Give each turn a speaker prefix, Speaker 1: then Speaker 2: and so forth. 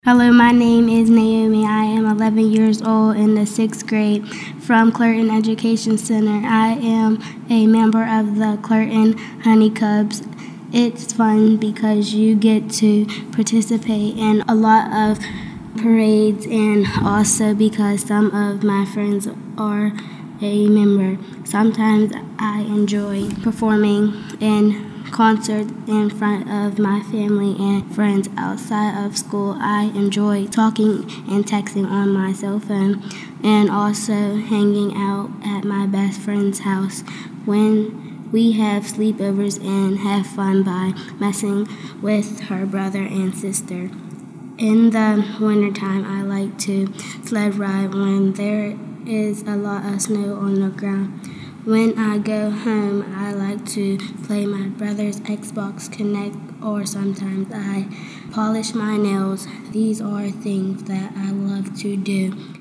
Speaker 1: Hello, my name is Naomi. I am 11 years old in the 6th grade from Clerton Education Center. I am a member of the Clerton Honey Cubs. It's fun because you get to participate in a lot of parades, and also because some of my friends are a member. Sometimes I enjoy performing in concerts in front of my family and friends outside of school. I enjoy talking and texting on my cell phone, and also hanging out at my best friend's house when we have sleepovers and have fun by messing with her brother and sister. In the wintertime, I like to sled ride when there is a lot of snow on the ground. When I go home, I like to play my brother's Xbox Connect, or sometimes I polish my nails. These are things that I love to do.